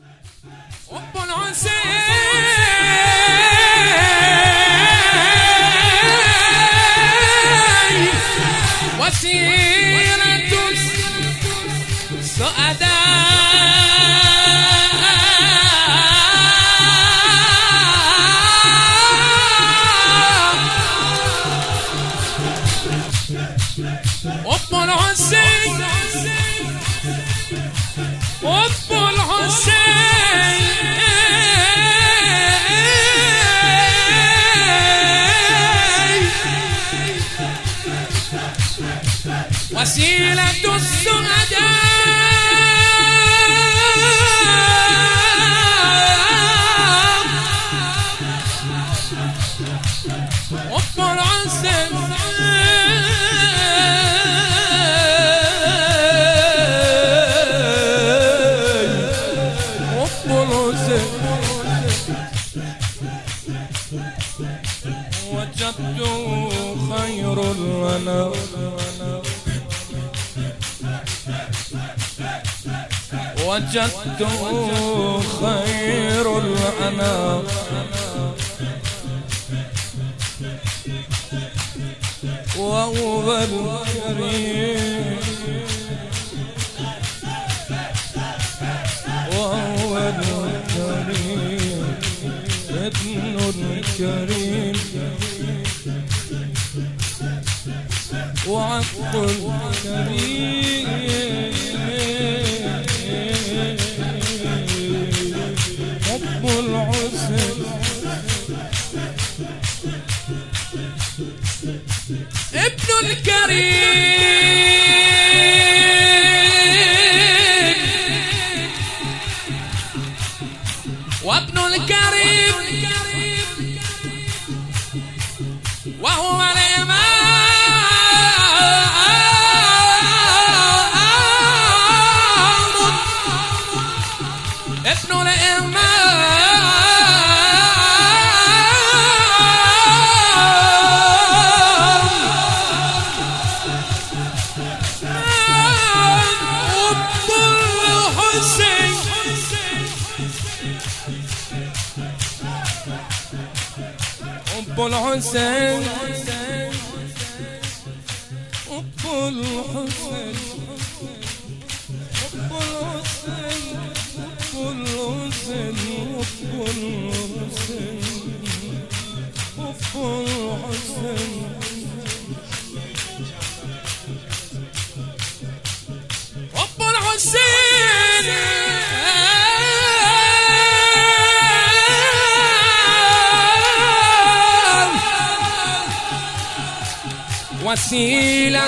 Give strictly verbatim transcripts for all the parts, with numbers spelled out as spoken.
حب الحسين وسيلة السعداء حب الحسين حب الحسين وسيلة السعداء حب الحسين وجدت خير لنا وجدت خير لنا وهو الكريم وهو الكريم ابن الكريم وعبد الكريم حب الحسين ابن الكريم وابن الكريم وهو الإمام ابن الإمام حب الحسين حب الحسين حب الحسين حب الحسين حب الحسين حب الحسين حب الحسين وسيلة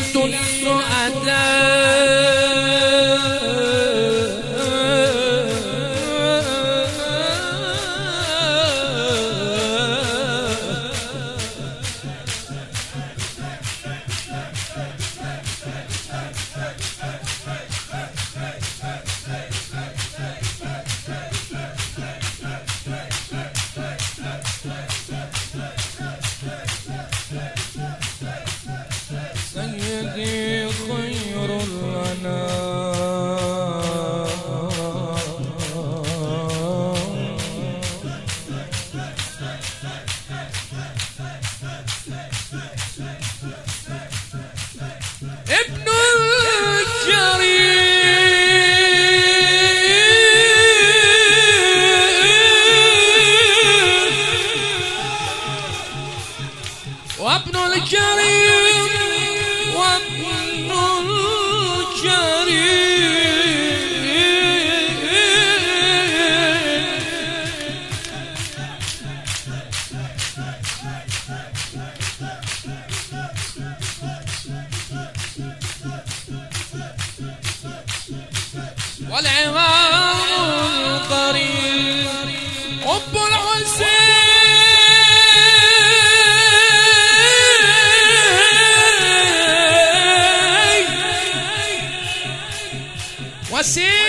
سيدي خير لنا ابن الكريم وابن الكريم وابن الكريم والعمار القريب حب الحسين وسيلة